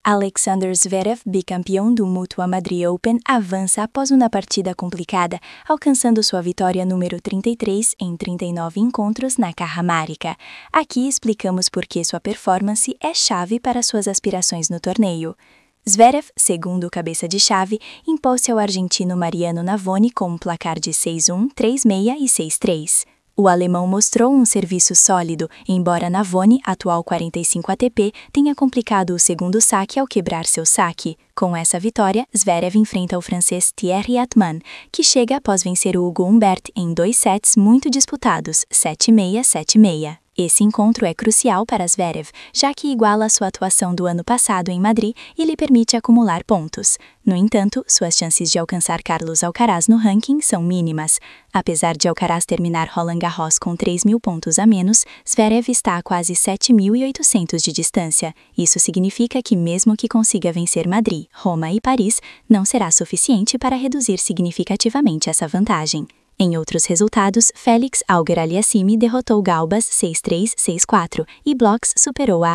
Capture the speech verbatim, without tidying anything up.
Alexander Zverev, bicampeão do Mutua Madrid Open, avança após uma partida complicada, alcançando sua vitória número trinta e três em trinta e nove encontros na Cajamarca. Aqui explicamos por que sua performance é chave para suas aspirações no torneio. Zverev, segundo cabeça de chave, impôs-se ao argentino Mariano Navoni com um placar de seis a um, três a seis e seis a três. O alemão mostrou um serviço sólido, embora Navoni, atual quarenta e cinco A T P, tenha complicado o segundo saque ao quebrar seu saque. Com essa vitória, Zverev enfrenta o francês Thierry Atman, que chega após vencer o Hugo Humbert em dois sets muito disputados, sete a seis, sete a seis. Esse encontro é crucial para Zverev, já que iguala a sua atuação do ano passado em Madrid e lhe permite acumular pontos. No entanto, suas chances de alcançar Carlos Alcaraz no ranking são mínimas. Apesar de Alcaraz terminar Roland Garros com três mil pontos a menos, Zverev está a quase sete mil e oitocentos de distância. Isso significa que mesmo que consiga vencer Madrid, Roma e Paris, não será suficiente para reduzir significativamente essa vantagem. Em outros resultados, Félix Auger-Aliassime derrotou Galbas seis a três, seis a quatro e Blocks superou a